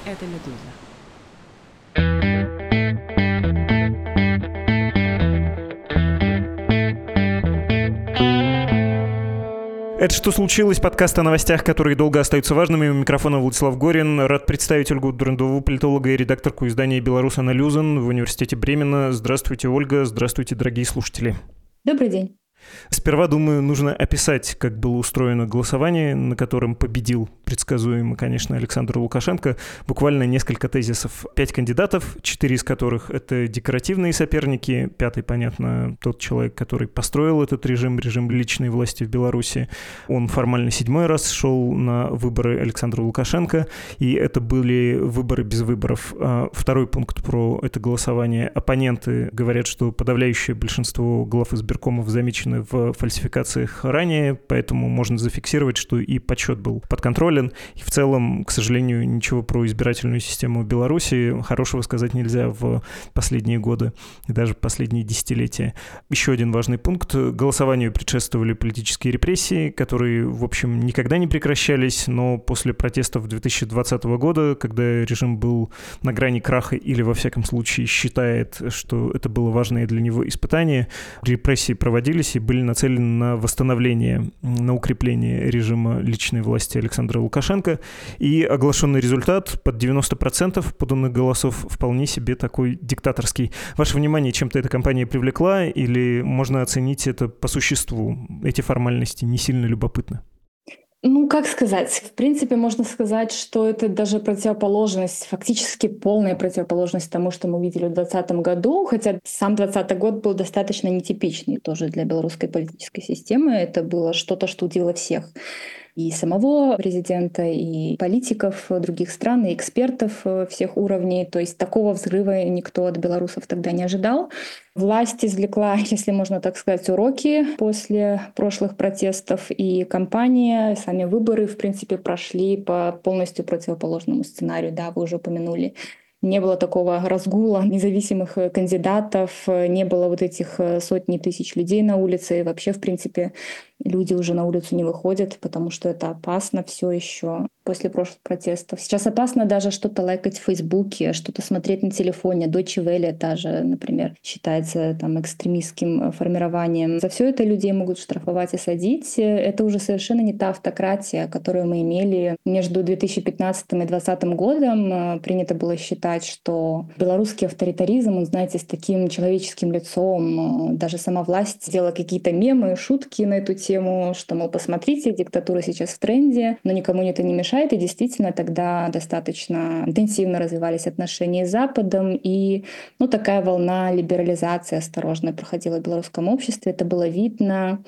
Это «Медуза». Это «Что случилось?» Подкаст о новостях, которые долго остаются важными. У микрофона Владислав Горин. Рад представить Ольгу Дурундову, политолога и редакторку издания «Беларусь-Аналюзен» в университете Бремена. Здравствуйте, Ольга. Здравствуйте, дорогие слушатели. Добрый день. Сперва, думаю, нужно описать, как было устроено голосование, на котором победил предсказуемо, конечно, Александр Лукашенко. Буквально несколько тезисов. 5 кандидатов, 4 из которых это декоративные соперники. 5-й, понятно, тот человек, который построил этот режим личной власти в Беларуси. Он формально 7-й раз шел на выборы Александра Лукашенко, и это были выборы без выборов. Второй пункт про это голосование. Оппоненты говорят, что подавляющее большинство глав избиркомов замечены в фальсификациях ранее, поэтому можно зафиксировать, что и подсчет был подконтролен. И в целом, к сожалению, ничего про избирательную систему в Беларуси хорошего сказать нельзя в последние годы, и даже последние десятилетия. Еще один важный пункт. Голосованию предшествовали политические репрессии, которые, в общем, никогда не прекращались, но после протестов 2020 года, когда режим был на грани краха или, во всяком случае, считает, что это было важное для него испытание, репрессии проводились и были нацелены на восстановление, на укрепление режима личной власти Александра Лукашенко. И оглашенный результат под 90% поданных голосов вполне себе такой диктаторский. Ваше внимание чем-то эта кампания привлекла или можно оценить это по существу? Эти формальности не сильно любопытны? Как сказать? В принципе, можно сказать, что это даже противоположность, фактически полная противоположность тому, что мы видели в 2020 году, хотя сам 2020 год был достаточно нетипичный тоже для белорусской политической системы. Это было что-то, что удивило всех. И самого президента, и политиков других стран, и экспертов всех уровней. То есть такого взрыва никто от белорусов тогда не ожидал. Власть извлекла, если можно так сказать, уроки после прошлых протестов, и кампания, сами выборы, в принципе, прошли по полностью противоположному сценарию. Да, вы уже упомянули. Не было такого разгула независимых кандидатов, не было вот этих сотни тысяч людей на улице. И вообще, в принципе, люди уже на улицу не выходят, потому что это опасно все еще после прошлых протестов. Сейчас опасно даже что-то лайкать в Фейсбуке, что-то смотреть на телефоне. Deutsche Welle даже, например, считается там экстремистским формированием. За все это людей могут штрафовать и садить. Это уже совершенно не та автократия, которую мы имели между 2015 и 2020 годом. Принято было считать, что белорусский авторитаризм, он, знаете, с таким человеческим лицом. Даже сама власть сделала какие-то мемы, шутки на эту тему, что, мол, посмотрите, диктатура сейчас в тренде, но никому это не мешает. И действительно тогда достаточно интенсивно развивались отношения с Западом, и такая волна либерализации осторожно проходила в белорусском обществе. Это было видно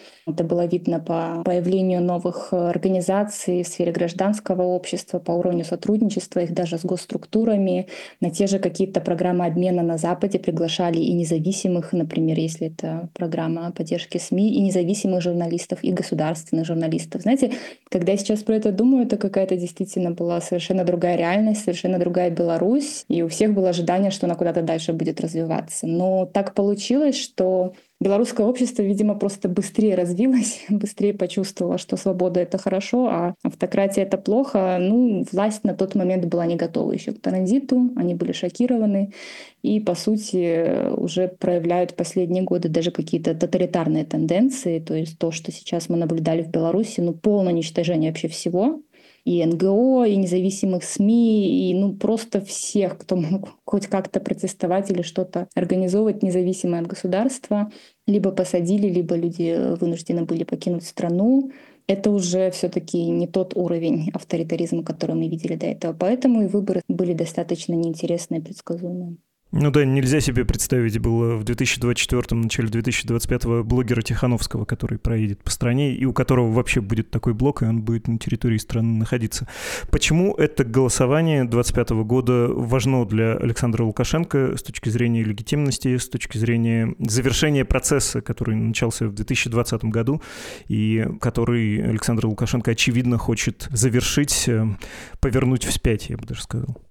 по появлению новых организаций в сфере гражданского общества, по уровню сотрудничества их даже с госструктурами. На те же какие-то программы обмена на Западе приглашали и независимых, например, если это программа поддержки СМИ, и независимых журналистов, и государственных журналистов. Знаете, когда я сейчас про это думаю, это какая-то действительно была совершенно другая реальность, совершенно другая Беларусь, и у всех было ожидание, что она куда-то дальше будет развиваться. Но так получилось, что белорусское общество, видимо, просто быстрее развилось, быстрее почувствовало, что свобода — это хорошо, а автократия — это плохо. Власть на тот момент была не готова еще к транзиту, они были шокированы и, по сути, уже проявляют в последние годы даже какие-то тоталитарные тенденции. То есть то, что сейчас мы наблюдали в Беларуси, полное уничтожение вообще всего. И НГО, и независимых СМИ, и просто всех, кто мог хоть как-то протестовать или что-то организовывать независимое от государства, либо посадили, либо люди вынуждены были покинуть страну. Это уже все-таки не тот уровень авторитаризма, который мы видели до этого. Поэтому и выборы были достаточно неинтересные и предсказуемые. Нельзя себе представить было в 2024-м, начале 2025-го блогера Тихановского, который проедет по стране, и у которого вообще будет такой блог, и он будет на территории страны находиться. Почему это голосование 2025 года важно для Александра Лукашенко с точки зрения легитимности, с точки зрения завершения процесса, который начался в 2020 году, и который Александр Лукашенко, очевидно, хочет завершить, повернуть вспять, я бы даже сказал?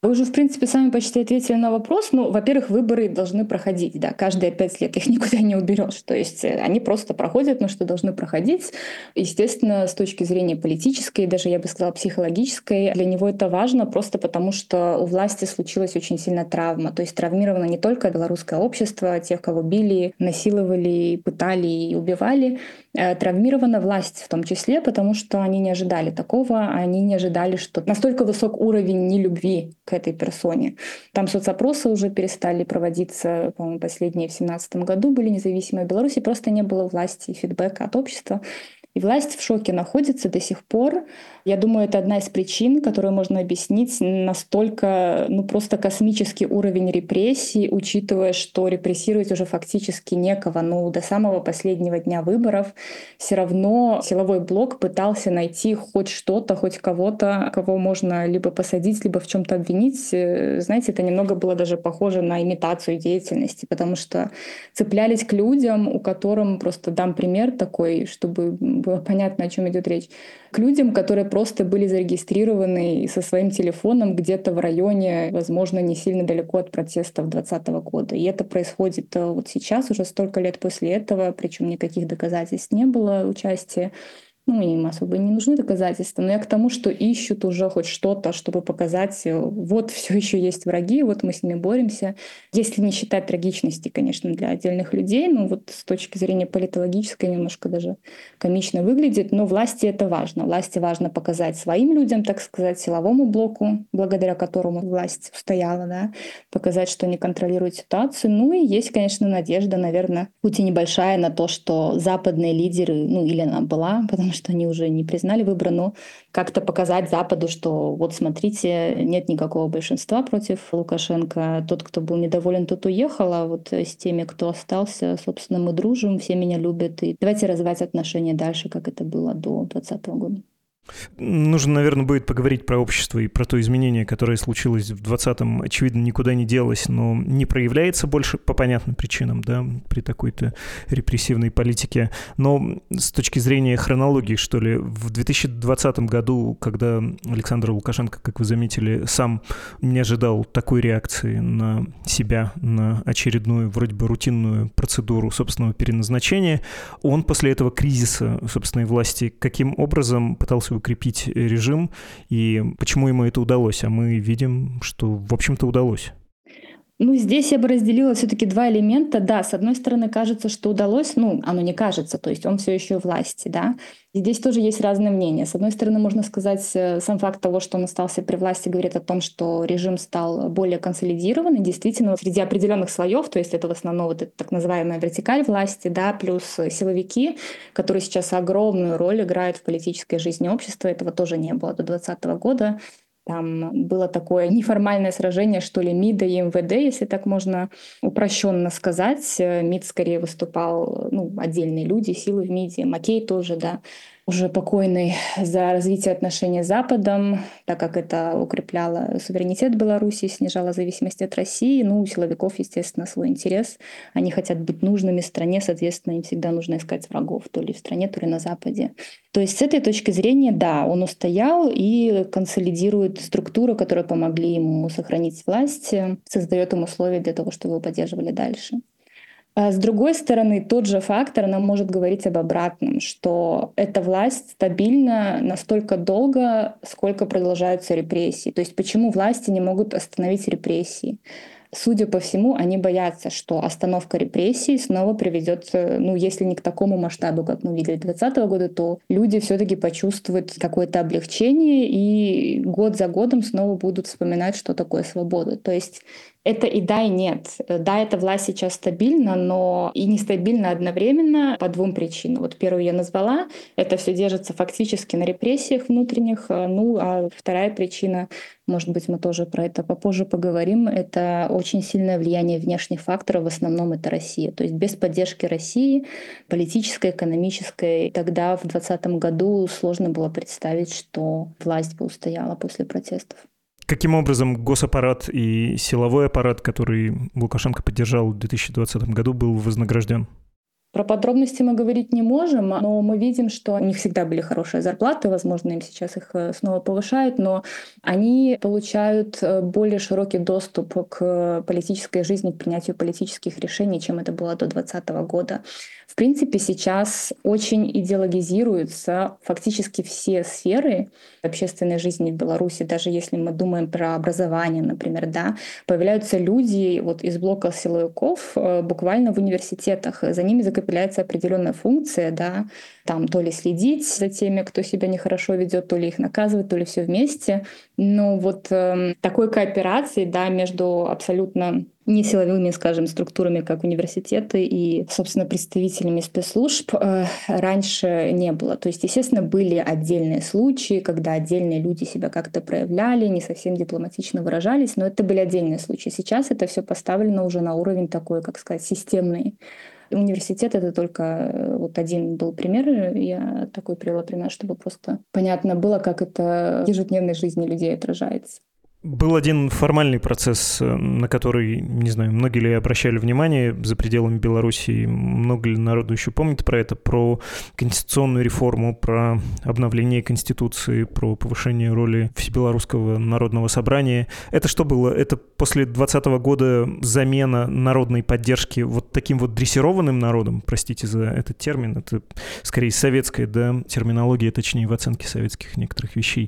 Вы уже, в принципе, сами почти ответили на вопрос. Ну, во-первых, выборы должны проходить, да, каждые 5 лет их никуда не уберешь. То есть они просто проходят, но что должны проходить. Естественно, с точки зрения политической, даже, я бы сказала, психологической, для него это важно просто потому, что у власти случилась очень сильная травма. То есть травмировано не только белорусское общество, тех, кого били, насиловали, пытали и убивали, травмирована власть в том числе, потому что они не ожидали такого, они не ожидали, что настолько высок уровень нелюбви к этой персоне. Там соцопросы уже перестали проводиться, по-моему, последние в 2017 году были независимые. В Беларуси просто не было власти и фидбэка от общества. И власть в шоке находится до сих пор. Я думаю, это одна из причин, которую можно объяснить настолько, просто космический уровень репрессий, учитывая, что репрессировать уже фактически некого. До самого последнего дня выборов все равно силовой блок пытался найти хоть что-то, хоть кого-то, кого можно либо посадить, либо в чем-то обвинить. Знаете, это немного было даже похоже на имитацию деятельности, потому что цеплялись к людям, у которых, просто дам пример такой, чтобы было понятно, о чем идет речь, к людям, которые просто были зарегистрированы со своим телефоном где-то в районе, возможно, не сильно далеко от протестов 2020 года. И это происходит вот сейчас, уже столько лет после этого, причем никаких доказательств не было участия. Им особо не нужны доказательства, но я к тому, что ищут уже хоть что-то, чтобы показать, вот все еще есть враги, вот мы с ними боремся. Если не считать трагичности, конечно, для отдельных людей, вот с точки зрения политологической немножко даже комично выглядит, но власти это важно. Власти важно показать своим людям, так сказать, силовому блоку, благодаря которому власть устояла, да, показать, что они контролируют ситуацию. И есть, конечно, надежда, наверное, хоть и небольшая, на то, что западные лидеры, или она была, потому что они уже не признали выборы, но как-то показать Западу, что вот смотрите, нет никакого большинства против Лукашенко. Тот, кто был недоволен, тот уехал, а вот с теми, кто остался, собственно, мы дружим, все меня любят. И давайте развивать отношения дальше, как это было до 2020 года. Нужно, наверное, будет поговорить про общество и про то изменение, которое случилось в 2020-м, очевидно, никуда не делось, но не проявляется больше по понятным причинам, да, при такой-то репрессивной политике. Но с точки зрения хронологии, что ли, в 2020 году, когда Александр Лукашенко, как вы заметили, сам не ожидал такой реакции на себя, на очередную, вроде бы, рутинную процедуру собственного переназначения, он после этого кризиса собственной власти каким образом пытался укрепить режим, и почему ему это удалось? А мы видим, что, в общем-то, удалось. Здесь я бы разделила все-таки два элемента. Да, с одной стороны, кажется, что удалось, оно не кажется, то есть он все еще у власти, да. И здесь тоже есть разные мнения. С одной стороны, можно сказать, сам факт того, что он остался при власти, говорит о том, что режим стал более консолидирован, и действительно среди определенных слоев, то есть это в основном вот эта так называемая вертикаль власти, да, плюс силовики, которые сейчас огромную роль играют в политической жизни общества, этого тоже не было до 2020 года. Там было такое неформальное сражение, что ли, МИДа и МВД, если так можно упрощенно сказать. МИД скорее выступал, отдельные люди, силы в МИДе, Макей тоже, да, уже покойный, за развитие отношений с Западом, так как это укрепляло суверенитет Беларуси, снижало зависимость от России. У силовиков, естественно, свой интерес. Они хотят быть нужными стране, соответственно, им всегда нужно искать врагов, то ли в стране, то ли на Западе. То есть с этой точки зрения, да, он устоял и консолидирует структуры, которые помогли ему сохранить власть, создает им условия для того, чтобы его поддерживали дальше. А с другой стороны, тот же фактор нам может говорить об обратном, что эта власть стабильна настолько долго, сколько продолжаются репрессии. То есть почему власти не могут остановить репрессии? Судя по всему, они боятся, что остановка репрессий снова приведет, если не к такому масштабу, как мы видели 2020 года, то люди все-таки почувствуют какое-то облегчение и год за годом снова будут вспоминать, что такое свобода. То есть это и да, и нет. Да, эта власть сейчас стабильна, но и нестабильна одновременно по двум причинам. Вот первую я назвала. Это все держится фактически на репрессиях внутренних. А вторая причина, может быть, мы тоже про это попозже поговорим, это очень сильное влияние внешних факторов. В основном это Россия. То есть без поддержки России, политической, экономической, тогда в 2020 году сложно было представить, что власть бы устояла после протестов. Каким образом госаппарат и силовой аппарат, который Лукашенко поддержал в 2020 году, был вознагражден? Про подробности мы говорить не можем, но мы видим, что у них всегда были хорошие зарплаты, возможно, им сейчас их снова повышают, но они получают более широкий доступ к политической жизни, к принятию политических решений, чем это было до 2020 года. В принципе, сейчас очень идеологизируются фактически все сферы общественной жизни в Беларуси, даже если мы думаем про образование, например, да, появляются люди вот из блока силовиков буквально в университетах. За ними закрепляется определенная функция, да, там то ли следить за теми, кто себя нехорошо ведет, то ли их наказывать, то ли все вместе. Но вот такой кооперации, да, между абсолютно не силовыми, скажем, структурами, как университеты и, собственно, представителями спецслужб раньше не было. То есть, естественно, были отдельные случаи, когда отдельные люди себя как-то проявляли, не совсем дипломатично выражались, но это были отдельные случаи. Сейчас это все поставлено уже на уровень такой, как сказать, системный. Университет — это только вот один был пример. Я такой привела пример, чтобы просто понятно было, как это в ежедневной жизни людей отражается. Был один формальный процесс, на который, не знаю, многие ли обращали внимание за пределами Беларуси, много ли народу еще помнит про это, про конституционную реформу, про обновление Конституции, про повышение роли Всебелорусского народного собрания. Это что было? Это после 2020 года замена народной поддержки вот таким вот дрессированным народом, простите за этот термин, это скорее советская, да, терминология, точнее, в оценке советских некоторых вещей.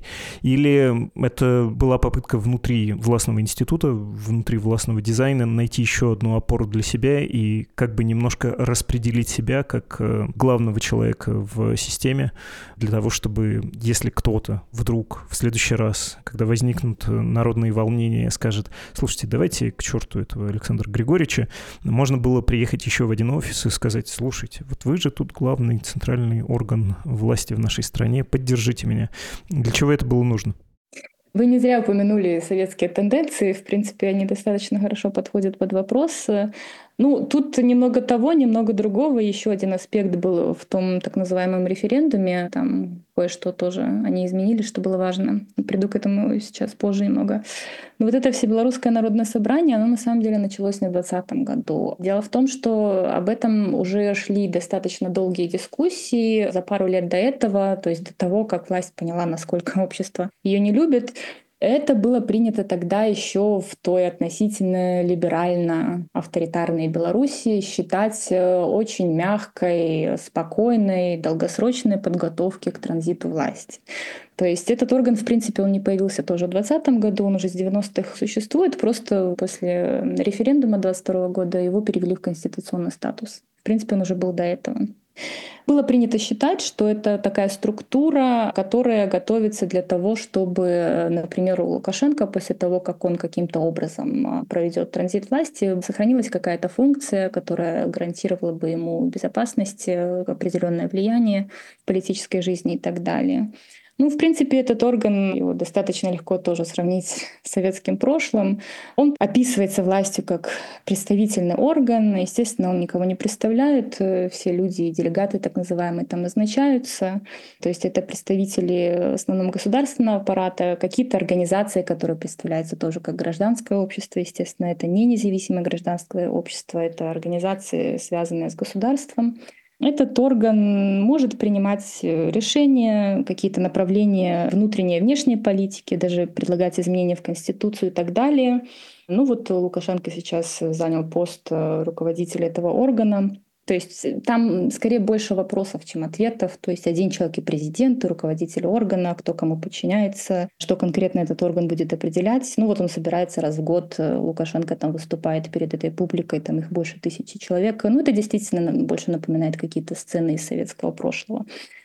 Или это была попытка внутри властного института, внутри властного дизайна найти еще одну опору для себя и как бы немножко распределить себя как главного человека в системе для того, чтобы, если кто-то вдруг в следующий раз, когда возникнут народные волнения, скажет: слушайте, давайте к черту этого Александра Григорьевича, можно было приехать еще в один офис и сказать: слушайте, вот вы же тут главный центральный орган власти в нашей стране, поддержите меня. Для чего это было нужно? Вы не зря упомянули советские тенденции. В принципе, они достаточно хорошо подходят под вопрос. Ну, тут немного того, немного другого. Еще один аспект был в том так называемом референдуме. Там кое-что тоже они изменили, что было важно. Приду к этому сейчас позже немного. Но вот это Всебелорусское народное собрание, оно на самом деле началось не в 2020 году. Дело в том, что об этом уже шли достаточно долгие дискуссии за пару лет до этого, то есть до того, как власть поняла, насколько общество ее не любит. Это было принято тогда еще в той относительно либерально-авторитарной Беларуси считать очень мягкой, спокойной, долгосрочной подготовки к транзиту власти. То есть этот орган, в принципе, он не появился тоже в 2020 году, он уже с 90-х существует, просто после референдума 2022 года его перевели в конституционный статус. В принципе, он уже был до этого. Было принято считать, что это такая структура, которая готовится для того, чтобы, например, у Лукашенко после того, как он каким-то образом проведет транзит власти, сохранилась какая-то функция, которая гарантировала бы ему безопасность, определенное влияние в политической жизни и так далее. Ну, в принципе, этот орган, его достаточно легко тоже сравнить с советским прошлым. Он описывается властью как представительный орган. Естественно, он никого не представляет. Все люди и делегаты, так называемые, там назначаются. То есть это представители в основном государственного аппарата, какие-то организации, которые представляются тоже как гражданское общество. Естественно, это не независимое гражданское общество, это организации, связанные с государством. Этот орган может принимать решения, какие-то направления внутренней и внешней политики, даже предлагать изменения в Конституцию и так далее. Ну вот Лукашенко сейчас занял пост руководителя этого органа. То есть там скорее больше вопросов, чем ответов. То есть один человек и президент, и руководитель органа, кто кому подчиняется, что конкретно этот орган будет определять. Ну вот он собирается раз в год, Лукашенко там выступает перед этой публикой, там их больше 1000 человек. Ну это действительно больше напоминает какие-то сцены из советского прошлого.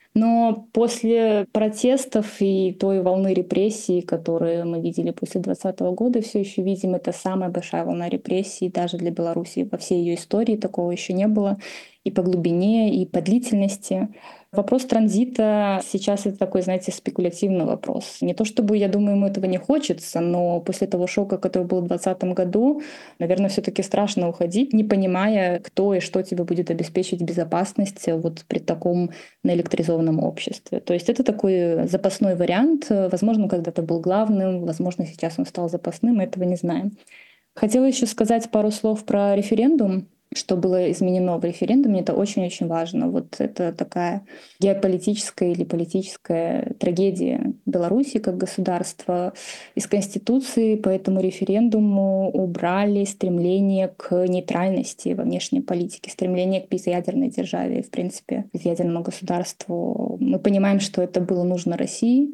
Но после протестов и той волны репрессий, которые мы видели после 2020 года, все еще видим, это самая большая волна репрессий даже для Беларуси. Во всей ее истории такого еще не было и по глубине, и по длительности. Вопрос транзита сейчас это такой, знаете, спекулятивный вопрос. Не то чтобы, я думаю, ему этого не хочется, но после того шока, который был в 2020 году, наверное, все-таки страшно уходить, не понимая, кто и что тебе будет обеспечить безопасность вот при таком наэлектризованном обществе. То есть это такой запасной вариант. Возможно, когда-то был главным, возможно, сейчас он стал запасным, мы этого не знаем. Хотела еще сказать пару слов про референдум. что было изменено в референдуме, это очень-очень важно. Вот это такая геополитическая или политическая трагедия Беларуси как государства. Из Конституции по этому референдуму убрали стремление к нейтральности во внешней политике, стремление к безъядерной державе, в принципе, безъядерному государству. Мы понимаем, что это было нужно России,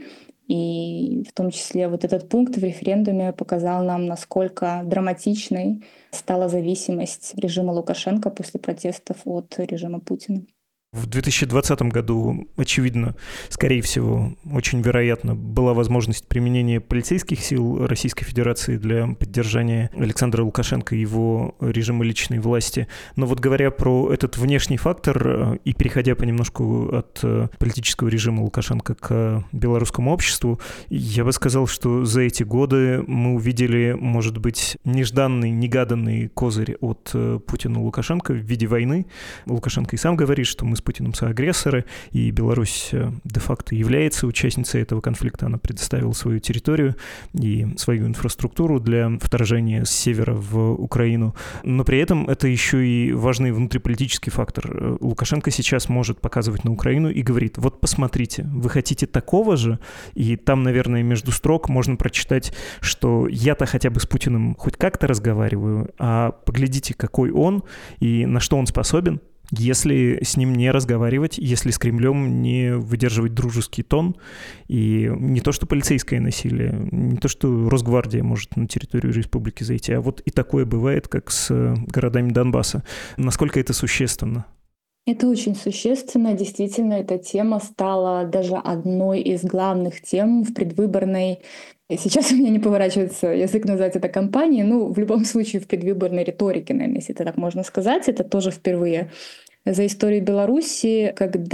и в том числе вот этот пункт в референдуме показал нам, насколько драматичной стала зависимость режима Лукашенко после протестов от режима Путина. В 2020 году, очевидно, скорее всего, очень вероятно, была возможность применения полицейских сил Российской Федерации для поддержания Александра Лукашенко и его режима личной власти. Но вот говоря про этот внешний фактор и переходя понемножку от политического режима Лукашенко к белорусскому обществу, я бы сказал, что за эти годы мы увидели, может быть, нежданный, негаданный козырь от Путина Лукашенко в виде войны. Лукашенко и сам говорит, что мы с Путиным соагрессоры, и Беларусь де-факто является участницей этого конфликта. Она предоставила свою территорию и свою инфраструктуру для вторжения с севера в Украину. Но при этом это еще и важный внутриполитический фактор. Лукашенко сейчас может показывать на Украину и говорит: вот посмотрите, вы хотите такого же? И там, наверное, между строк можно прочитать, что я-то хотя бы с Путиным хоть как-то разговариваю, а поглядите, какой он и на что он способен, если с ним не разговаривать, если с Кремлем не выдерживать дружеский тон. И не то, что полицейское насилие, не то, что Росгвардия может на территорию республики зайти, а вот и такое бывает, как с городами Донбасса. Насколько это существенно? Это очень существенно. Действительно, эта тема стала даже одной из главных тем в предвыборной. Сейчас у меня не поворачивается язык назвать это кампанией, ну, в любом случае в предвыборной риторике, наверное, если это так можно сказать. Это тоже впервые за историю Беларуси,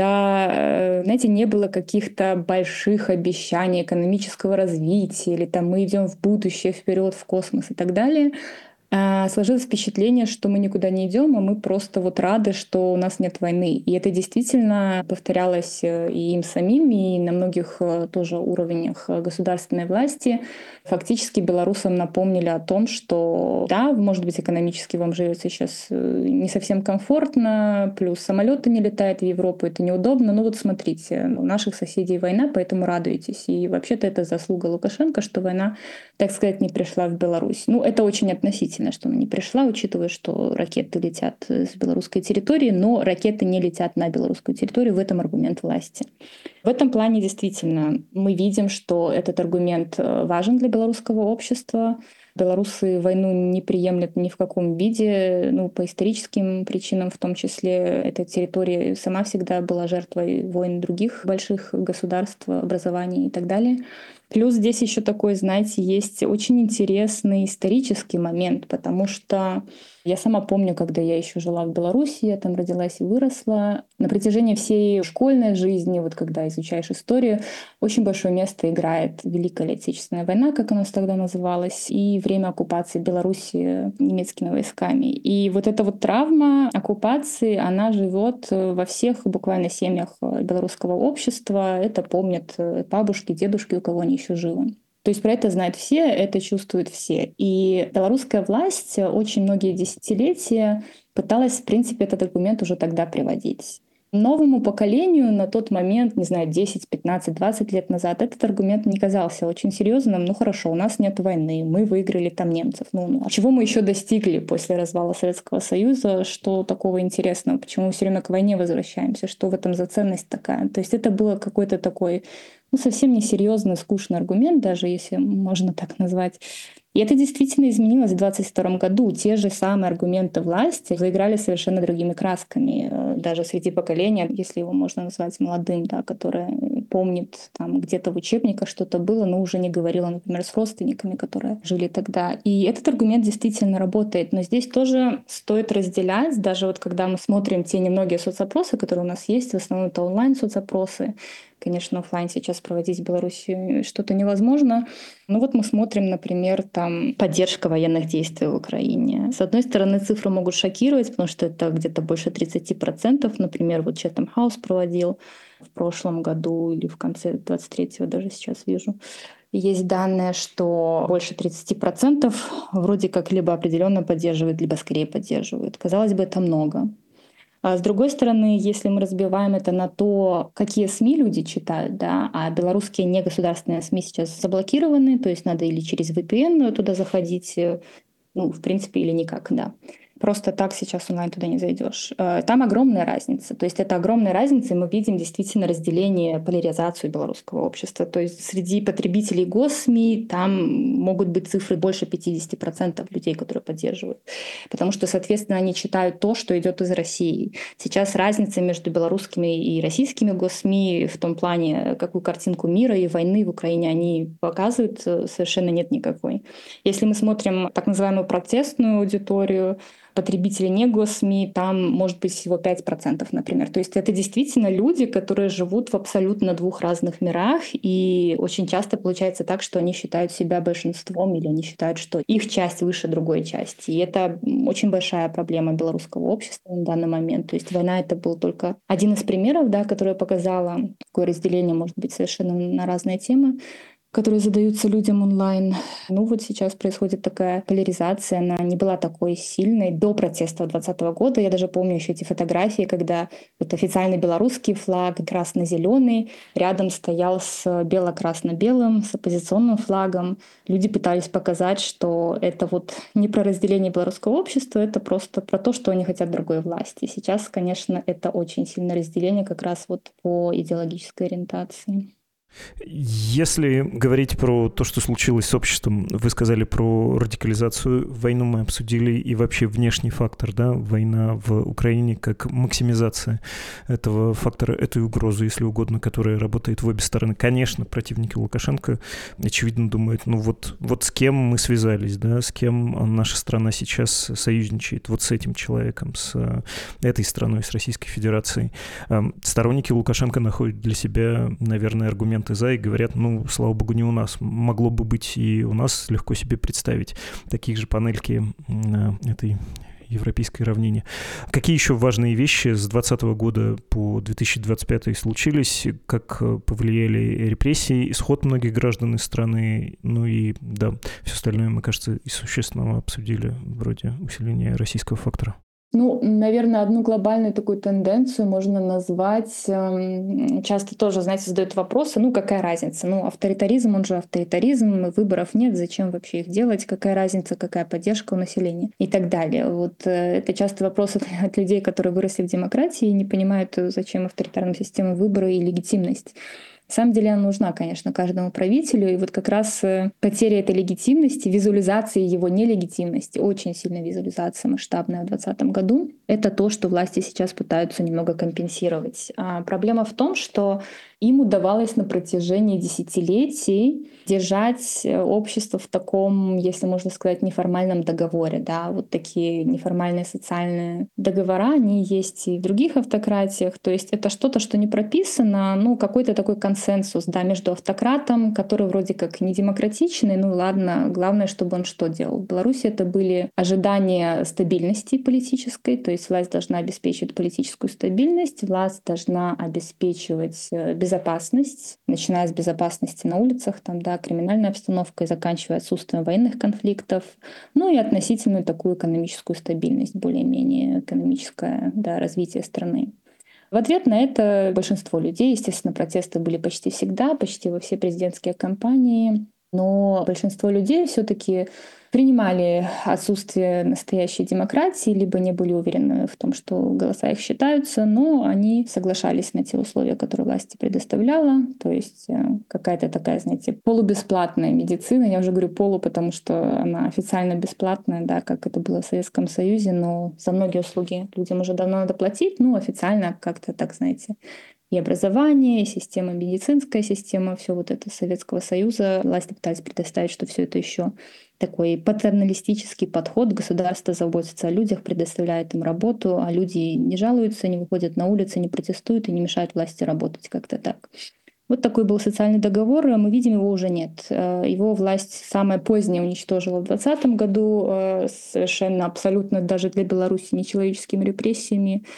когда, знаете, не было каких-то больших обещаний экономического развития, или там мы идем в будущее, вперед, в космос и так далее. Сложилось впечатление, что мы никуда не идем, а мы просто вот рады, что у нас нет войны. И это действительно повторялось и им самим, и на многих тоже уровнях государственной власти. Фактически белорусам напомнили о том, что да, может быть, экономически вам живется сейчас не совсем комфортно, плюс самолеты не летают в Европу, это неудобно. Но вот смотрите, у наших соседей война, поэтому радуйтесь. И вообще-то это заслуга Лукашенко, что война, так сказать, не пришла в Беларусь. Ну, это очень относительно, что она не пришла, учитывая, что ракеты летят с белорусской территории, но ракеты не летят на белорусскую территорию. В этом аргумент власти. В этом плане действительно мы видим, что этот аргумент важен для белорусского общества. Белорусы войну не приемлют ни в каком виде, ну, по историческим причинам в том числе. Эта территория сама всегда была жертвой войн других больших государств, образований и так далее. Плюс здесь еще такой, знаете, есть очень интересный исторический момент, потому что я сама помню, когда я еще жила в Беларуси, я там родилась и выросла. На протяжении всей школьной жизни, вот когда изучаешь историю, очень большое место играет Великая Отечественная война, как она тогда называлась, и время оккупации Беларуси немецкими войсками. И вот эта вот травма оккупации, она живет во всех буквально семьях белорусского общества. Это помнят бабушки, дедушки, у кого они еще живы. То есть про это знают все, это чувствуют все. И белорусская власть очень многие десятилетия пыталась, в принципе, этот аргумент уже тогда приводить. Новому поколению на тот момент, не знаю, 10, 15, 20 лет назад этот аргумент не казался очень серьезным. Ну хорошо, у нас нет войны, мы выиграли там немцев. А чего мы еще достигли после развала Советского Союза? Что такого интересного? Почему мы все время к войне возвращаемся? Что в этом за ценность такая? То есть это было какой-то такой, совсем несерьезный, скучный аргумент, даже если можно так назвать. И это действительно изменилось в 2022 году. Те же самые аргументы власти заиграли совершенно другими красками. Даже среди поколения, если его можно назвать молодым, да, которое помнит, там где-то в учебниках что-то было, но уже не говорила, например, с родственниками, которые жили тогда. И этот аргумент действительно работает. Но здесь тоже стоит разделять, даже вот когда мы смотрим те немногие соцопросы, которые у нас есть, в основном это онлайн-соцопросы. Конечно, офлайн сейчас проводить в Беларуси что-то невозможно. Но вот мы смотрим, например, там поддержка военных действий в Украине. С одной стороны, цифры могут шокировать, потому что это где-то больше 30%. Например, вот Chatham House проводил в прошлом году или в конце 23-го, даже сейчас вижу. Есть данные, что больше 30% вроде как либо определенно поддерживают, либо скорее поддерживают. Казалось бы, это много. А с другой стороны, если мы разбиваем это на то, какие СМИ люди читают, да, а белорусские негосударственные СМИ сейчас заблокированы, то есть надо или через VPN туда заходить, ну, в принципе, или никак, да. Просто так сейчас онлайн туда не зайдешь. Там огромная разница. То есть это огромная разница, и мы видим действительно разделение, поляризацию белорусского общества. То есть среди потребителей госсми там могут быть цифры больше 50% людей, которые поддерживают. Потому что, соответственно, они читают то, что идет из России. Сейчас разница между белорусскими и российскими госсми в том плане, какую картинку мира и войны в Украине они показывают, совершенно нет никакой. Если мы смотрим так называемую протестную аудиторию, потребители не госсми, там может быть всего 5%, например. То есть это действительно люди, которые живут в абсолютно двух разных мирах, и очень часто получается так, что они считают себя большинством, или они считают, что их часть выше другой части. И это очень большая проблема белорусского общества на данный момент. То есть война — это был только один из примеров, да, который показала, какое разделение может быть совершенно на разные темы, которые задаются людям онлайн. Ну вот сейчас происходит такая поляризация, она не была такой сильной до протеста 2020 года. Я даже помню еще эти фотографии, когда вот официальный белорусский флаг красно-зеленый рядом стоял с бело-красно-белым, с оппозиционным флагом. Люди пытались показать, что это вот не про разделение белорусского общества, это просто про то, что они хотят другой власти. Сейчас, конечно, это очень сильное разделение как раз вот по идеологической ориентации. Если говорить про то, что случилось с обществом, вы сказали про радикализацию, войну мы обсудили, и вообще внешний фактор, да, война в Украине как максимизация этого фактора, этой угрозы, если угодно, которая работает в обе стороны. Конечно, противники Лукашенко, очевидно, думают, ну вот с кем мы связались, да, с кем наша страна сейчас союзничает, вот с этим человеком, с этой страной, с Российской Федерацией. Сторонники Лукашенко находят для себя, наверное, аргумент за и говорят, ну, слава богу, не у нас. Могло бы быть и у нас, легко себе представить такие же панельки на этой европейской равнине. Какие еще важные вещи с 2020 года по 2025 случились? Как повлияли репрессии, исход многих граждан из страны? Ну и, да, все остальное, мне кажется, и существенного обсудили, вроде усиления российского фактора. Ну, наверное, одну глобальную такую тенденцию можно назвать, часто тоже, знаете, задают вопросы, ну, какая разница? Ну, авторитаризм, он же авторитаризм, выборов нет, зачем вообще их делать, какая разница, какая поддержка у населения и так далее. Вот это часто вопросы от людей, которые выросли в демократии и не понимают, зачем авторитарным системам выборы и легитимность. На самом деле она нужна, конечно, каждому правителю. И вот как раз потеря этой легитимности, визуализация его нелегитимности, очень сильная визуализация масштабная в 2020 году, это то, что власти сейчас пытаются немного компенсировать. А проблема в том, что им удавалось на протяжении десятилетий держать общество в таком, если можно сказать, неформальном договоре. Да? Вот такие неформальные социальные договора, они есть и в других автократиях. То есть это что-то, что не прописано, ну, какой-то такой консенсус, да, между автократом, который вроде как не демократичный, ну ладно, главное, чтобы он что делал. В Беларуси это были ожидания стабильности политической, то есть власть должна обеспечивать политическую стабильность, власть должна обеспечивать безопасность, начиная с безопасности на улицах, там, да, криминальной обстановкой, заканчивая отсутствием военных конфликтов, ну и относительную такую экономическую стабильность, более-менее экономическое, да, развитие страны. В ответ на это большинство людей, естественно, протесты были почти всегда, почти во все президентские кампании, но большинство людей все-таки принимали отсутствие настоящей демократии, либо не были уверены в том, что голоса их считаются, но они соглашались на те условия, которые власти предоставляла, то есть какая-то такая, знаете, полубесплатная медицина. Я уже говорю полу, потому что она официально бесплатная, да, как это было в Советском Союзе, но за многие услуги людям уже давно надо платить, ну, официально как-то так, знаете, и образование, и система, медицинская система, все вот это Советского Союза. Власти пытались предоставить, что все это еще такой патерналистический подход. Государство заботится о людях, предоставляет им работу, а люди не жалуются, не выходят на улицы, не протестуют и не мешают власти работать как-то так. Вот такой был социальный договор, мы видим, его уже нет. Его власть самая поздняя уничтожила в 2020 году, совершенно абсолютно даже для Беларуси нечеловеческими репрессиями. В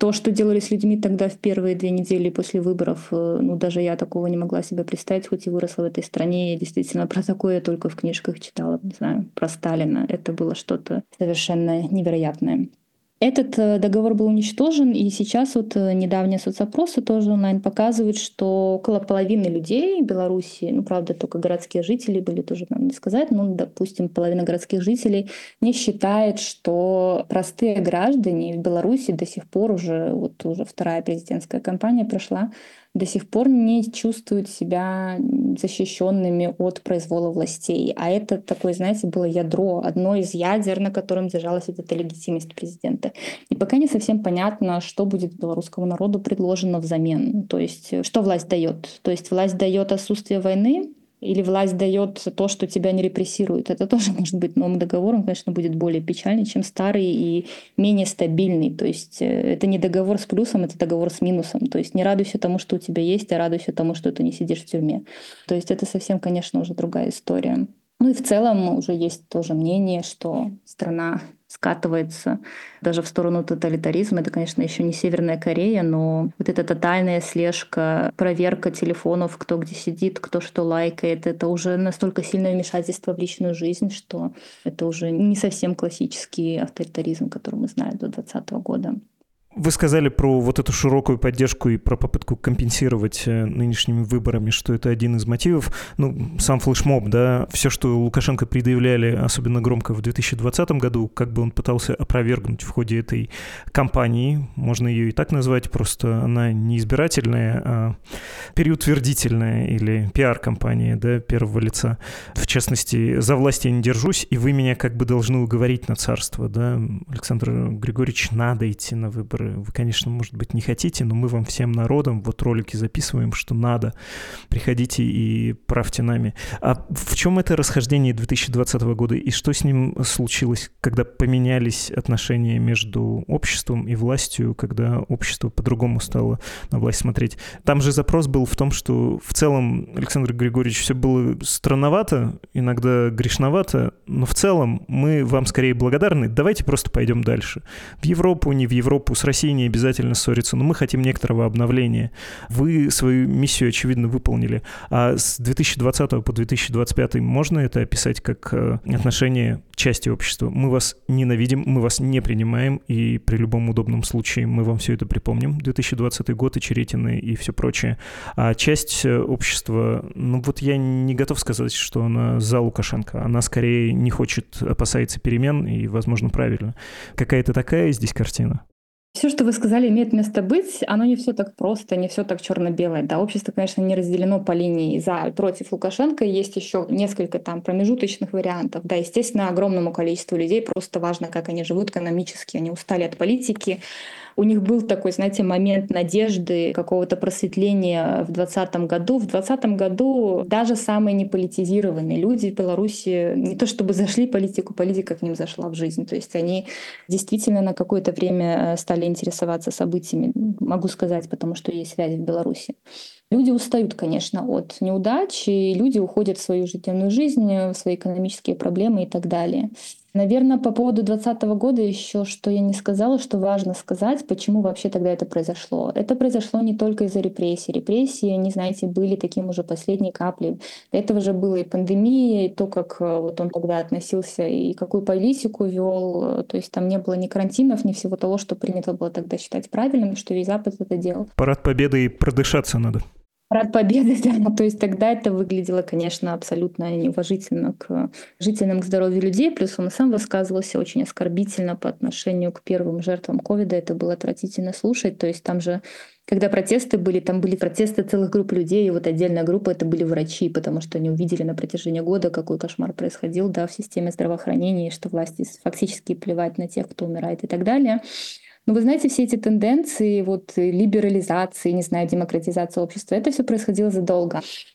То, что делали с людьми тогда в первые 2 недели после выборов, ну, даже я такого не могла себе представить, хоть и выросла в этой стране. Я действительно про такое только в книжках читала, не знаю, про Сталина. Это было что-то совершенно невероятное. Этот договор был уничтожен, и сейчас вот недавние соцопросы тоже онлайн показывают, что около половины людей в Беларуси, ну, правда, только городские жители были, тоже надо сказать, ну, допустим, половина городских жителей не считает, что простые граждане в Беларуси до сих пор вот уже вторая президентская кампания прошла, до сих пор не чувствуют себя защищенными от произвола властей. А это такое, знаете, было ядро, одно из ядер, на котором держалась вот эта легитимность президента. И пока не совсем понятно, что будет белорусскому народу предложено взамен. То есть, что власть дает? То есть власть дает отсутствие войны, или власть дает то, что тебя не репрессируют. Это тоже может быть новым договором, конечно, будет более печальный, чем старый и менее стабильный. То есть это не договор с плюсом, это договор с минусом. То есть не радуйся тому, что у тебя есть, а радуйся тому, что ты не сидишь в тюрьме. То есть это совсем, конечно, уже другая история. Ну и в целом уже есть тоже мнение, что страна скатывается даже в сторону тоталитаризма. Это, конечно, еще не Северная Корея, но вот эта тотальная слежка, проверка телефонов, кто где сидит, кто что лайкает, это уже настолько сильное вмешательство в личную жизнь, что это уже не совсем классический авторитаризм, который мы знаем до 2020 года. Вы сказали про вот эту широкую поддержку и про попытку компенсировать нынешними выборами, что это один из мотивов. Ну, сам флешмоб, да, все, что Лукашенко предъявляли, особенно громко в 2020 году, как бы он пытался опровергнуть в ходе этой кампании, можно ее и так назвать, просто она не избирательная, а переутвердительная или пиар-кампания, да, первого лица. В частности, за власть я не держусь, и вы меня как бы должны уговорить на царство, да, Александр Григорьевич, надо идти на выборы. Вы, конечно, может быть, не хотите, но мы вам всем народом вот ролики записываем, что надо. Приходите и правьте нами. А в чем это расхождение 2020 года и что с ним случилось, когда поменялись отношения между обществом и властью, когда общество по-другому стало на власть смотреть? Там же запрос был в том, что в целом, Александр Григорьевич, все было странновато, иногда грешновато, но в целом мы вам скорее благодарны. Давайте просто пойдем дальше. В Европу, не в Европу, с Россией не обязательно ссориться, но мы хотим некоторого обновления. Вы свою миссию, очевидно, выполнили. А с 2020 по 2025 можно это описать как отношение части общества? Мы вас ненавидим, мы вас не принимаем, и при любом удобном случае мы вам все это припомним. 2020 год и Черетины и все прочее. А часть общества, ну вот я не готов сказать, что она за Лукашенко. Она скорее не хочет, опасается перемен, и, возможно, правильно. Какая-то такая здесь картина? Все, что вы сказали, имеет место быть. Оно не все так просто, не все так черно-белое. Да, общество, конечно, не разделено по линии за и против Лукашенко. Есть еще несколько там промежуточных вариантов. Да, естественно, огромному количеству людей просто важно, как они живут экономически. Они устали от политики. У них был такой, знаете, момент надежды, какого-то просветления в 2020 году. В 2020 году даже самые неполитизированные люди в Беларуси не то чтобы зашли в политику, политика к ним зашла в жизнь. То есть они действительно на какое-то время стали интересоваться событиями, могу сказать, потому что есть связи в Беларуси. Люди устают, конечно, от неудач, и люди уходят в свою ежедневную жизнь, в свои экономические проблемы и так далее. Наверное, по поводу 2020 года еще, что я не сказала, что важно сказать, почему вообще тогда это произошло. Это произошло не только из-за репрессий. Репрессии, они, знаете, были таким уже последней каплей. До этого же была и пандемия, и то, как вот он тогда относился, и какую политику вел. То есть там не было ни карантинов, ни всего того, что принято было тогда считать правильным, что весь Запад это делал. Парад Победы и продышаться надо. Парад Победы, да. То есть тогда это выглядело, конечно, абсолютно неуважительно к жителям, к здоровью людей. Плюс он сам высказывался очень оскорбительно по отношению к первым жертвам ковида. Это было отвратительно слушать. То есть там же, когда протесты были, там были протесты целых групп людей, и вот отдельная группа — это были врачи, потому что они увидели на протяжении года, какой кошмар происходил, да, в системе здравоохранения, и что власти фактически плевать на тех, кто умирает и так далее. Но вы знаете, все эти тенденции, вот либерализации, не знаю, демократизации общества, это все происходило задолго.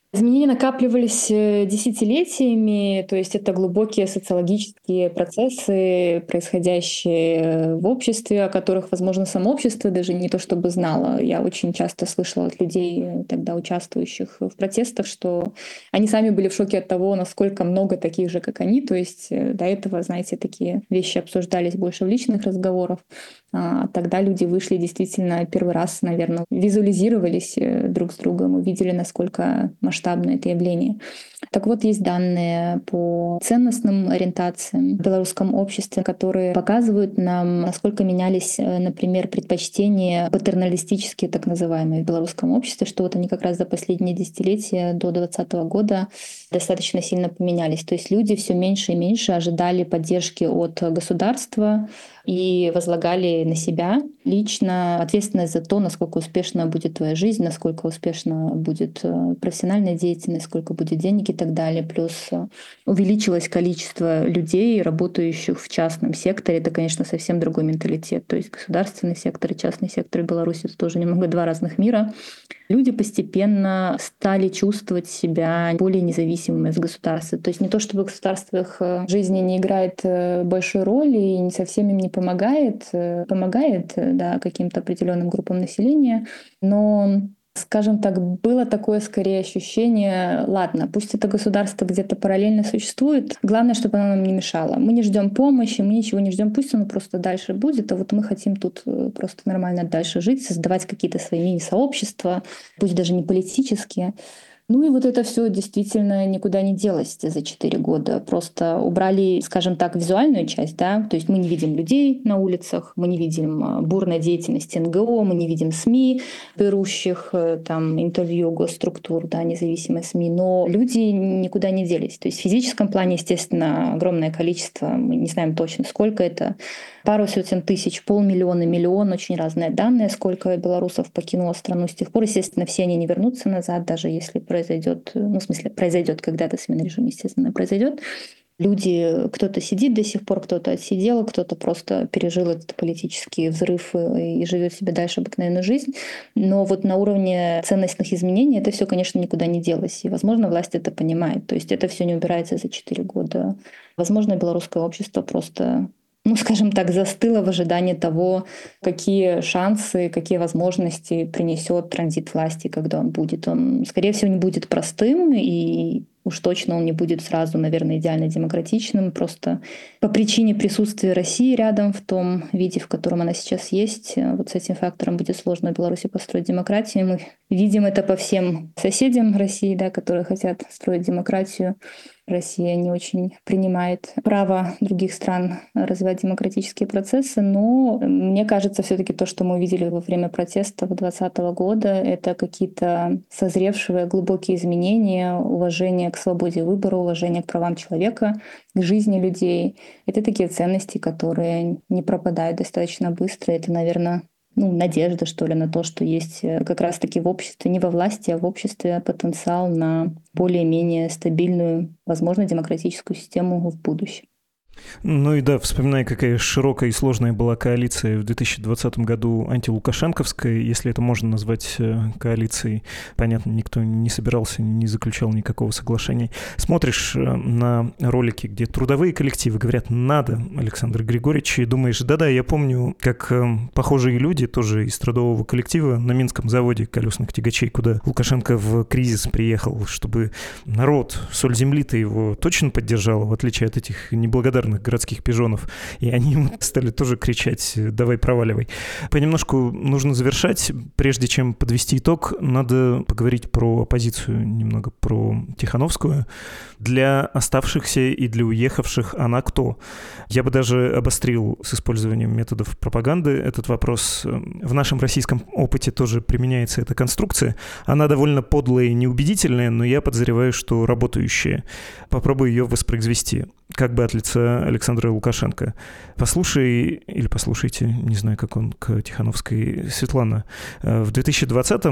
Изменения накапливались десятилетиями, то есть это глубокие социологические процессы, происходящие в обществе, о которых, возможно, само общество даже не то чтобы знало. Я очень часто слышала от людей, тогда участвующих в протестах, что они сами были в шоке от того, насколько много таких же, как они. То есть до этого, знаете, такие вещи обсуждались больше в личных разговорах. Тогда люди вышли действительно первый раз, наверное, визуализировались друг с другом, увидели, насколько масштабное это явление. Так вот, есть данные по ценностным ориентациям в белорусском обществе, которые показывают нам, насколько менялись, например, предпочтения патерналистические, так называемые, в белорусском обществе, что вот они как раз за последние десятилетия до 2020 года достаточно сильно поменялись. То есть люди все меньше и меньше ожидали поддержки от государства и возлагали на себя лично ответственность за то, насколько успешна будет твоя жизнь, насколько успешна будет профессиональная деятельность, сколько будет денег и так далее. Плюс увеличилось количество людей, работающих в частном секторе. Это, конечно, совсем другой менталитет. То есть государственный сектор и частный сектор в Беларуси — это тоже немного два разных мира. Люди постепенно стали чувствовать себя более независимыми от государства. То есть не то, чтобы государство в их жизни не играет большой роли и не совсем им не помогает. Помогает, да, каким-то определенным группам населения, но, скажем так, было такое скорее ощущение: ладно, пусть это государство где-то параллельно существует, главное, чтобы оно нам не мешало. Мы не ждем помощи, мы ничего не ждем, пусть оно просто дальше будет, а вот мы хотим тут просто нормально дальше жить, создавать какие-то свои мини-сообщества, пусть даже не политические. Ну и вот это все действительно никуда не делось за 4 года. Просто убрали, скажем так, визуальную часть, да, то есть мы не видим людей на улицах, мы не видим бурной деятельности НГО, мы не видим СМИ, берущих там интервью госструктур, да, независимые СМИ, но люди никуда не делись. То есть в физическом плане, естественно, огромное количество, мы не знаем точно, сколько это, пару сотен тысяч, 500 000, миллион, очень разные данные, сколько белорусов покинуло страну с тех пор. Естественно, все они не вернутся назад, даже если произойдет, ну, в смысле, произойдет когда-то смена режима, естественно, произойдет. Люди, кто-то сидит до сих пор, кто-то отсидел, кто-то просто пережил этот политический взрыв и живет себе дальше обыкновенную жизнь. Но вот на уровне ценностных изменений это все, конечно, никуда не делось. И, возможно, власть это понимает. То есть это все не убирается за 4 года. Возможно, белорусское общество просто, ну, скажем так, застыло в ожидании того, какие шансы, какие возможности принесет транзит власти, когда он будет. Он, скорее всего, не будет простым, и уж точно он не будет сразу, наверное, идеально демократичным. Просто по причине присутствия России рядом в том виде, в котором она сейчас есть, вот с этим фактором будет сложно в Беларуси построить демократию. Мы видим это по всем соседям России, да, которые хотят строить демократию. Россия не очень принимает право других стран развивать демократические процессы, но мне кажется, все-таки то, что мы увидели во время протестов 2020 года, это какие-то созревшие глубокие изменения, уважение к свободе выбора, уважение к правам человека, к жизни людей. Это такие ценности, которые не пропадают достаточно быстро. Это, наверное, надежда, что ли, на то, что есть как раз-таки в обществе, не во власти, а в обществе потенциал на более-менее стабильную, возможно, демократическую систему в будущем. Ну и да, вспоминая, какая широкая и сложная была коалиция в 2020 году антилукашенковская, если это можно назвать коалицией. Понятно, никто не собирался, не заключал никакого соглашения. Смотришь на ролики, где трудовые коллективы говорят «надо», Александр Григорьевич, и думаешь, да-да, я помню, как похожие люди, тоже из трудового коллектива, на Минском заводе колесных тягачей, куда Лукашенко в кризис приехал, чтобы народ, соль земли-то его точно поддержал, в отличие от этих неблагодарных городских пижонов, и они стали тоже кричать «давай проваливай». Понемножку нужно завершать. Прежде чем подвести итог, надо поговорить про оппозицию, немного про Тихановскую. Для оставшихся и для уехавших она кто? Я бы даже обострил с использованием методов пропаганды этот вопрос. В нашем российском опыте тоже применяется эта конструкция. Она довольно подлая и неубедительная, но я подозреваю, что работающая. Попробую ее воспроизвести. Как бы от лица Александра Лукашенко. Послушай, или послушайте, не знаю, как он к Тихановской, Светлана. В 2020-м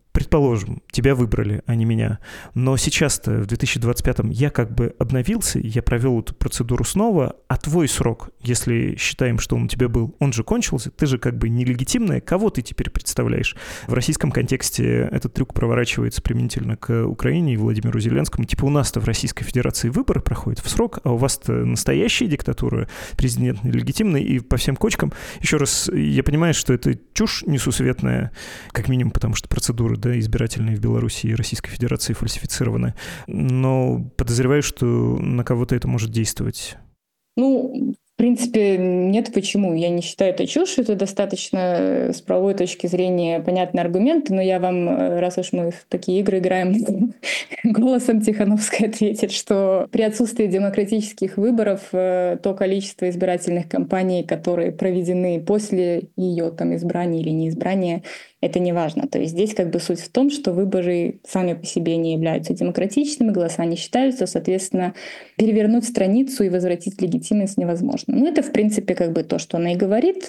Предположим, тебя выбрали, а не меня. Но сейчас-то, в 2025-м, я как бы обновился, я провел эту процедуру снова, а твой срок, если считаем, что он у тебя был, он же кончился, ты же как бы нелегитимная. Кого ты теперь представляешь? В российском контексте этот трюк проворачивается применительно к Украине и Владимиру Зеленскому. Типа у нас-то в Российской Федерации выборы проходят в срок, а у вас-то настоящая диктатура, президент нелегитимный и по всем кочкам. Еще раз, я понимаю, что это чушь несусветная, как минимум, потому что процедуры, да, избирательные в Беларуси и Российской Федерации фальсифицированы. Но подозреваю, что на кого-то это может действовать. Ну, в принципе, нет, почему? Я не считаю это чушью, это достаточно с правовой точки зрения понятный аргумент, но я вам, раз уж мы в такие игры играем, голосом Тихановской ответит, что при отсутствии демократических выборов то количество избирательных кампаний, которые проведены после ее там избрания или неизбрания, это не важно. То есть здесь как бы суть в том, что выборы сами по себе не являются демократичными, голоса не считаются, соответственно, перевернуть страницу и возвратить легитимность невозможно. Ну, это, в принципе, как бы то, что она и говорит,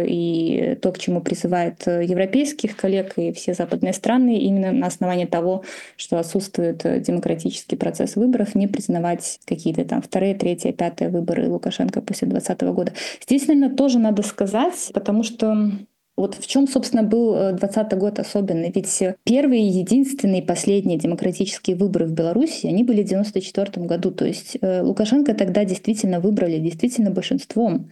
и то, к чему призывает европейских коллег и все западные страны, именно на основании того, что отсутствует демократический процесс выборов, не признавать какие-то там вторые, третьи, пятые выборы Лукашенко после 2020 года. Здесь, наверное, тоже надо сказать, потому что вот в чем, собственно, был 2020 год особенный. Ведь первые, единственные, последние демократические выборы в Беларуси, они были в 1994 году. То есть Лукашенко тогда действительно выбрали, действительно большинством.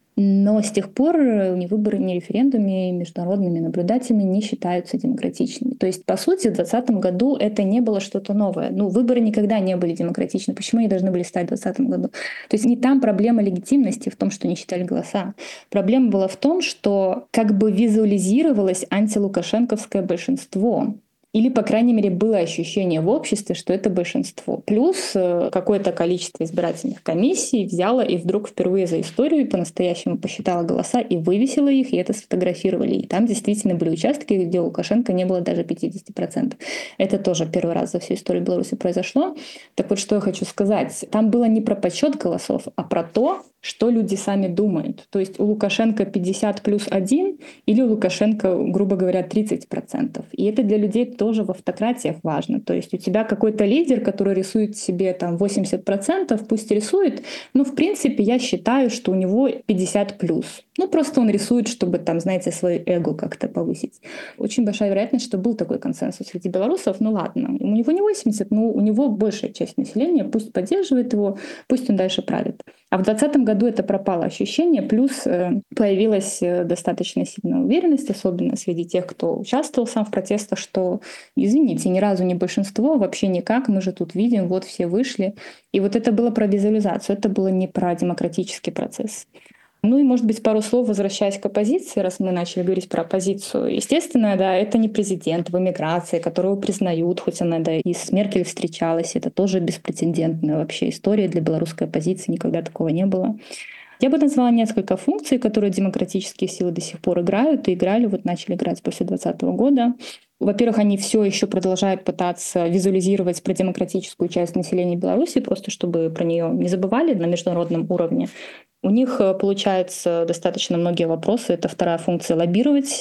Но с тех пор ни выборы, ни референдумы международными наблюдателями не считаются демократичными. То есть, по сути, в 2020 году это не было что-то новое. Ну, выборы никогда не были демократичны. Почему они должны были стать в 2020 году? То есть не там проблема легитимности в том, что не считали голоса. Проблема была в том, что как бы визуализировалось антилукашенковское большинство. Или, по крайней мере, было ощущение в обществе, что это большинство. Плюс какое-то количество избирательных комиссий взяло и вдруг впервые за историю по-настоящему посчитало голоса и вывесило их, и это сфотографировали. И там действительно были участки, где у Лукашенко не было даже 50%. Это тоже первый раз за всю историю Беларуси произошло. Так вот, что я хочу сказать. Там было не про подсчет голосов, а про то, что люди сами думают. То есть у Лукашенко 50 плюс 1 или у Лукашенко, грубо говоря, 30%. И это для людей тоже во фотократиях важно. То есть у тебя какой-то лидер, который рисует себе там 80%, пусть рисует, но в принципе я считаю, что у него 50 плюс. Ну просто он рисует, чтобы там, знаете, свое эго как-то повысить. Очень большая вероятность, что был такой консенсус среди белорусов. Ну ладно, у него не 80, но у него большая часть населения, пусть поддерживает его, пусть он дальше правит. А в 2020 году это пропало ощущение, плюс появилась достаточно сильная уверенность, особенно среди тех, кто участвовал сам в протестах, что, извините, ни разу не большинство, вообще никак, мы же тут видим, вот все вышли. И вот это было про визуализацию, это было не про демократический процесс. Ну и, может быть, пару слов, возвращаясь к оппозиции, раз мы начали говорить про оппозицию. Естественно, да, это не президент в эмиграции, которого признают, хоть она, да, и с Меркель встречалась. Это тоже беспрецедентная вообще история для белорусской оппозиции, никогда такого не было. Я бы назвала несколько функций, которые демократические силы до сих пор играют, и играли, вот начали играть после 2020 года. Во-первых, они все еще продолжают пытаться визуализировать продемократическую часть населения Беларуси, просто чтобы про нее не забывали на международном уровне. У них получается достаточно многие вопросы. Это вторая функция — лоббировать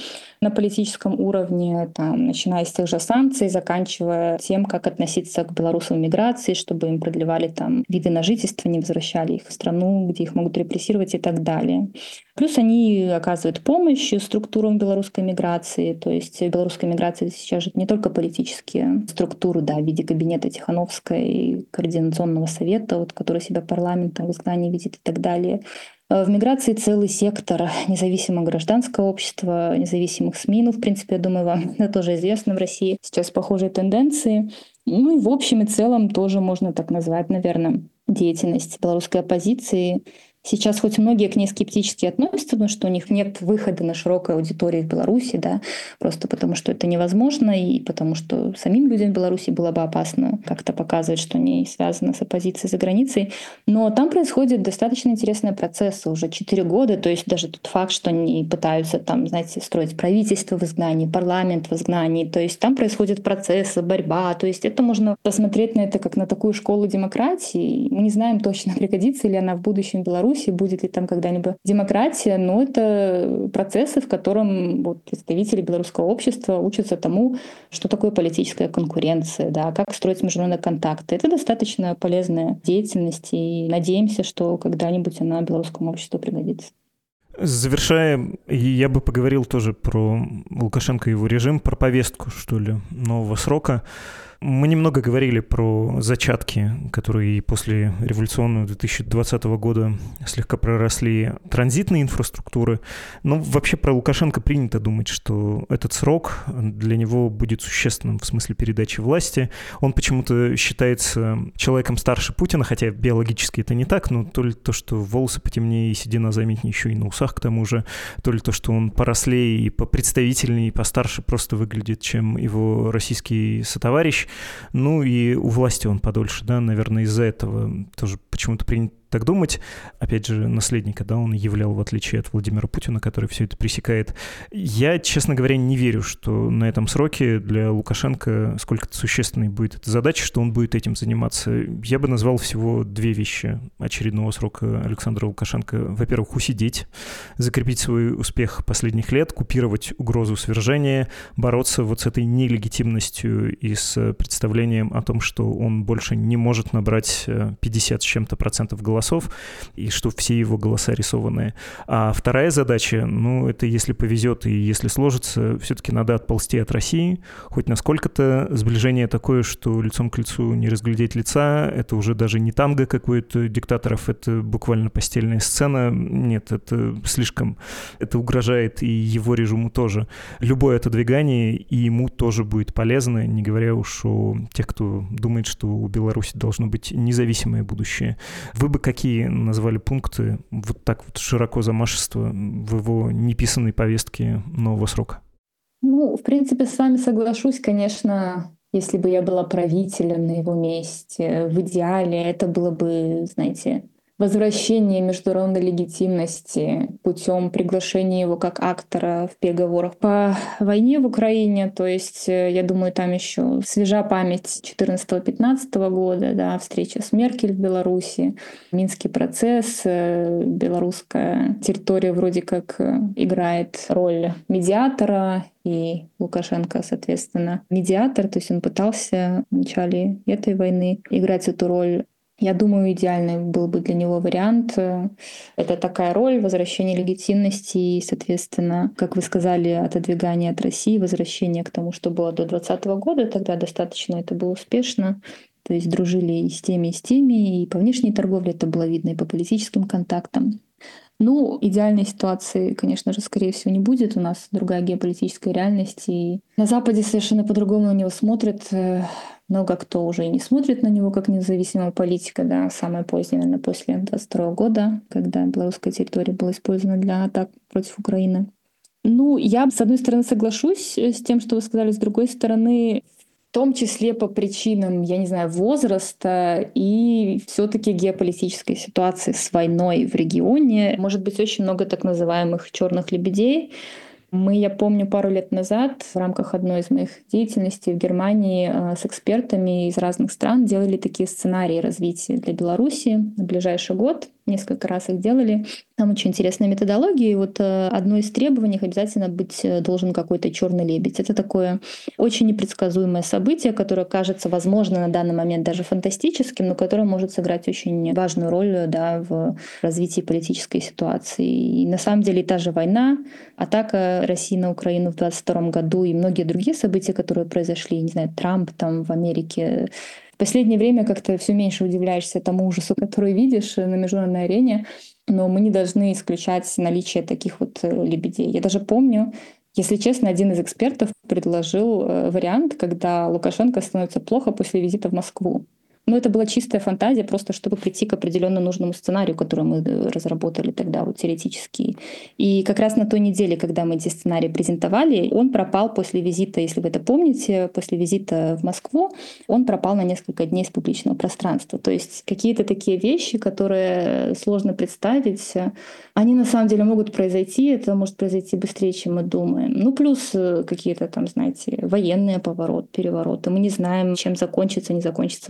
на политическом уровне, там, начиная с тех же санкций, заканчивая тем, как относиться к белорусам в миграции, чтобы им продлевали там виды на жительство, не возвращали их в страну, где их могут репрессировать и так далее. Плюс они оказывают помощь структурам белорусской миграции. То есть белорусская миграция сейчас же не только политические структуры, да, в виде кабинета Тихановской и координационного совета, вот, который себя парламентом в изгнании видит и так далее. В миграции целый сектор независимого гражданского общества, независимых СМИ. Ну, в принципе, я думаю, вам это тоже известно в России. Сейчас похожие тенденции. Ну и в общем и целом тоже можно так назвать, наверное, деятельность белорусской оппозиции. Сейчас хоть многие к ней скептически относятся, потому что у них нет выхода на широкую аудиторию в Беларуси, да, просто потому что это невозможно, и потому что самим людям в Беларуси было бы опасно как-то показывать, что они связаны с оппозицией за границей. Но там происходят достаточно интересные процессы уже 4 года, то есть даже тот факт, что они пытаются там, знаете, строить правительство в изгнании, парламент в изгнании, то есть там происходят процессы, борьба, то есть это можно посмотреть на это как на такую школу демократии. Мы не знаем точно, пригодится ли она в будущем Беларуси, Беларуси, будет ли там когда-нибудь демократия, но это процессы, в котором вот представители белорусского общества учатся тому, что такое политическая конкуренция, да, как строить международные контакты. Это достаточно полезная деятельность, и надеемся, что когда-нибудь она белорусскому обществу пригодится. Завершая, я бы поговорил тоже про Лукашенко и его режим, про повестку, что ли, нового срока. Мы немного говорили про зачатки, которые и после революционного 2020 года слегка проросли транзитной инфраструктуры. Но вообще про Лукашенко принято думать, что этот срок для него будет существенным в смысле передачи власти. Он почему-то считается человеком старше Путина, хотя биологически это не так, но то ли то, что волосы потемнее и седина заметнее еще и на усах к тому же, то ли то, что он порослее и попредставительнее, и постарше просто выглядит, чем его российский сотоварищ. Ну и у власти он подольше, да, наверное, из-за этого тоже почему-то принято так думать. Опять же, наследника, да, он являл, в отличие от Владимира Путина, который все это пресекает. Я, честно говоря, не верю, что на этом сроке для Лукашенко сколько-то существенной будет эта задача, что он будет этим заниматься. Я бы назвал всего две вещи очередного срока Александра Лукашенко. Во-первых, усидеть, закрепить свой успех последних лет, купировать угрозу свержения, бороться вот с этой нелегитимностью и с представлением о том, что он больше не может набрать 50 с чем-то процентов голосов, и что все его голоса рисованные. А вторая задача, ну, это если повезет и если сложится, все-таки надо отползти от России, хоть насколько-то сближение такое, что лицом к лицу не разглядеть лица, это уже даже не танго какой-то диктаторов, это буквально постельная сцена. Нет, это слишком, это угрожает и его режиму тоже. Любое отодвигание и ему тоже будет полезно, не говоря уж о тех, кто думает, что у Беларуси должно быть независимое будущее. Вы бы какие назвали пункты вот так вот широко замашисто в его неписанной повестке нового срока? Ну, в принципе, с вами соглашусь, конечно, если бы я была правителем на его месте, в идеале это было бы, знаете, возвращение международной легитимности путем приглашения его как актора в переговорах по войне в Украине. То есть, я думаю, там еще свежа память 14-15 года, да, встреча с Меркель в Беларуси, Минский процесс, белорусская территория вроде как играет роль медиатора, и Лукашенко, соответственно, медиатор, то есть он пытался в начале этой войны играть эту роль. Я думаю, идеальный был бы для него вариант. Это такая роль возвращения легитимности и, соответственно, как вы сказали, отодвигание от России, возвращение к тому, что было до 2020 года. Тогда достаточно это было успешно. То есть дружили и с теми, и по внешней торговле это было видно, и по политическим контактам. Ну, идеальной ситуации, конечно же, скорее всего, не будет. У нас другая геополитическая реальность, и на Западе совершенно по-другому на него смотрят. Много кто уже и не смотрит на него как независимого политика, да, самое позднее, наверное, после 22 года, когда белорусская территория была использована для атак против Украины. Ну, я, с одной стороны, соглашусь с тем, что вы сказали, с другой стороны, в том числе по причинам, я не знаю, возраста и все-таки геополитической ситуации с войной в регионе. Может быть, очень много так называемых черных лебедей. Я помню, пару лет назад в рамках одной из моих деятельностей в Германии с экспертами из разных стран делали такие сценарии развития для Беларуси на ближайший год. Несколько раз их делали. Там очень интересная методология. И вот одно из требований обязательно должен какой-то черный лебедь. Это такое очень непредсказуемое событие, которое кажется, возможно, на данный момент даже фантастическим, но которое может сыграть очень важную роль, да, в развитии политической ситуации. И на самом деле та же война, атака России на Украину в 2022 году и многие другие события, которые произошли, не знаю, Трамп там в Америке. В последнее время как-то все меньше удивляешься тому ужасу, который видишь на международной арене, но мы не должны исключать наличие таких вот лебедей. Я даже помню, если честно, один из экспертов предложил вариант, когда Лукашенко становится плохо после визита в Москву. Но это была чистая фантазия, просто чтобы прийти к определенно нужному сценарию, который мы разработали тогда вот теоретически. И как раз на той неделе, когда мы эти сценарии презентовали, он пропал после визита, если вы это помните, после визита в Москву, он пропал на несколько дней с публичного пространства. То есть какие-то такие вещи, которые сложно представить, они на самом деле могут произойти, это может произойти быстрее, чем мы думаем. Ну, плюс какие-то там, знаете, военные перевороты. Мы не знаем, чем закончится, не закончится война в Украине.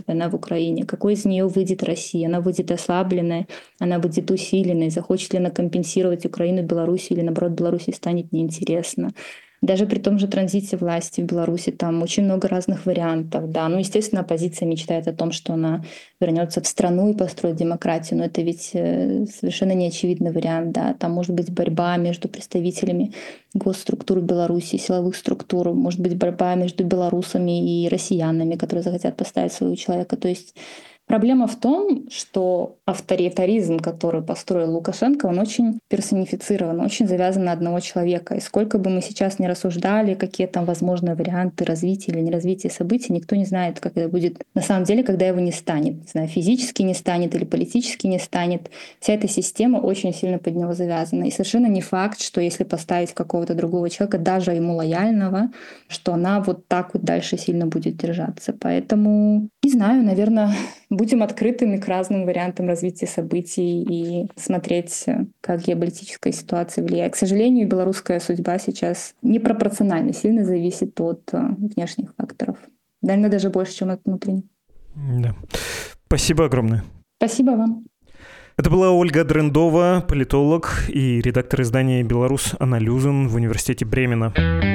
Украине, какой из нее выйдет Россия. Она выйдет ослабленной, она будет усиленной, захочет ли она компенсировать Украину, Беларусь, или наоборот Беларуси станет неинтересно. Даже при том же транзите власти в Беларуси там очень много разных вариантов. Да. Ну, естественно, оппозиция мечтает о том, что она вернется в страну и построит демократию. Но это ведь совершенно неочевидный вариант. Да. Там может быть борьба между представителями госструктур Беларуси, силовых структур, может быть борьба между белорусами и россиянами, которые захотят поставить своего человека. То есть проблема в том, что авторитаризм, который построил Лукашенко, он очень персонифицирован, очень завязан на одного человека. И сколько бы мы сейчас ни рассуждали, какие там возможные варианты развития или неразвития событий, никто не знает, как это будет на самом деле, когда его не станет. Не знаю, физически не станет или политически не станет. Вся эта система очень сильно под него завязана. И совершенно не факт, что если поставить какого-то другого человека, даже ему лояльного, что она вот так вот дальше сильно будет держаться. Поэтому, не знаю, наверное, будем открытыми к разным вариантам развития событий и смотреть, как геополитическая ситуация влияет. К сожалению, белорусская судьба сейчас непропорционально сильно зависит от внешних факторов. Наверное, даже больше, чем от внутренних. Да. Спасибо огромное. Спасибо вам. Это была Ольга Дрендова, политолог и редактор издания «Беларус Аналюзен» в университете Бремена.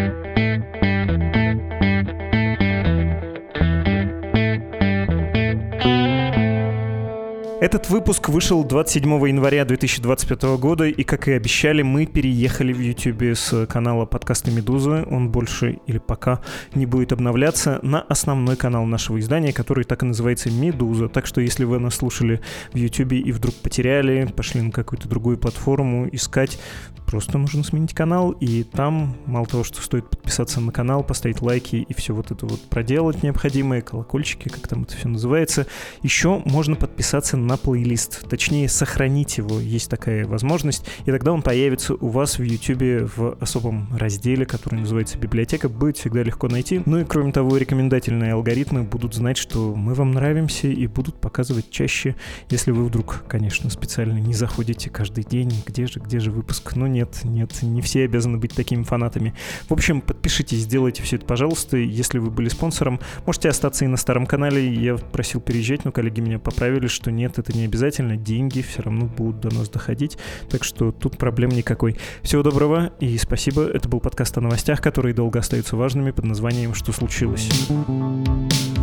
Этот выпуск вышел 27 января 2025 года, и, как и обещали, мы переехали в YouTube с канала подкаста «Медуза». Он больше или пока не будет обновляться на основной канал нашего издания, который так и называется «Медуза». Так что, если вы нас слушали в YouTube и вдруг потеряли, пошли на какую-то другую платформу искать, просто нужно сменить канал, и там мало того, что стоит подписаться на канал, поставить лайки и все вот это вот проделать необходимое, колокольчики, как там это все называется, еще можно подписаться на плейлист, точнее сохранить его, есть такая возможность, и тогда он появится у вас в YouTube в особом разделе, который называется «Библиотека», будет всегда легко найти. Ну и кроме того, рекомендательные алгоритмы будут знать, что мы вам нравимся, и будут показывать чаще, если вы вдруг, конечно, специально не заходите каждый день, где же выпуск, но нет, не все обязаны быть такими фанатами. В общем, подпишитесь, сделайте все это, пожалуйста. Если вы были спонсором, можете остаться и на старом канале. Я просил переезжать, но коллеги меня поправили, что нет, это не обязательно. Деньги все равно будут до нас доходить. Так что тут проблем никакой. Всего доброго и спасибо. Это был подкаст о новостях, которые долго остаются важными, под названием «Что случилось?».